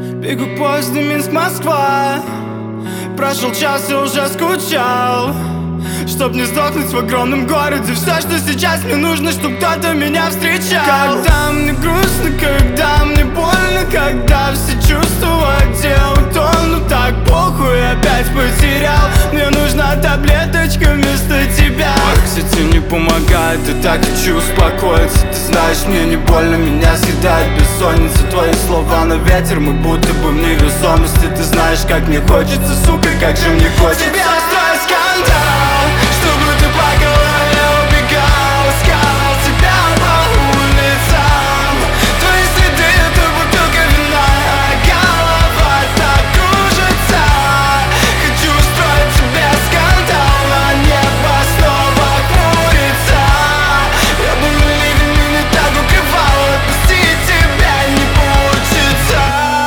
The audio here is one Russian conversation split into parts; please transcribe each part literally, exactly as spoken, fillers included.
Бегу поездом Минск-Москва. Прошел час и уже скучал, чтоб не сдохнуть в огромном городе. Все, что сейчас мне нужно, чтоб кто-то меня встречал. Когда мне грустно, когда мне больно, когда все чувства делают тонну, так похуй, опять потерял. Мне нужна таблеточка вместо тебя. Кстати, не помогает, и так хочу успокоиться. Ты знаешь, мне не больно, меня съедает бессонница. Твои слова на ветер, мы будто бы в невесомости. Ты знаешь, как мне хочется, сука, как же мне хочется тебе устроить скандал, чтобы ты плакала, я убегал, искал тебя по улицам. Твои следы — это бутылка вина, а голова так кружится. Хочу устроить тебе скандал, а небо снова хмурится. Я был ливень, меня так укрывал, отпустить тебя не получится.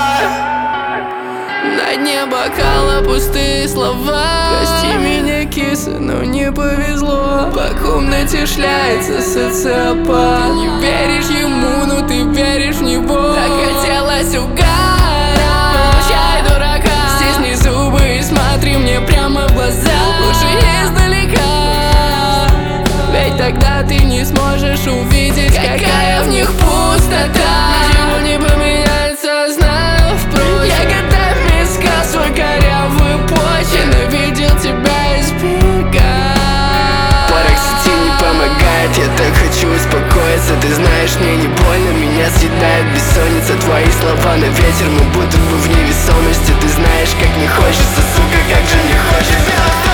На дне бокала пустые слова. Прости меня, киса, но не повезло. По комнате шляется социопат. Ты не веришь ему, но ты веришь в него. Так хотелось угара, получай дурака. Стисни зубы и смотри мне прямо в глаза. Лучше издалека, ведь тогда ты не сможешь увидеть, какая в них пустота. Ничего не поменяется, знаю, впрочем. Я годами искал свой корявый почерк, ненавидел тебя избегать. Пароксетин не помогает, я так хочу успокоиться. Ты знаешь, мне не больно, меня съедает бессонница. Твои слова на ветер, мы будто бы в невесомости. Ты знаешь, как мне хочется, сука, как же мне хочется.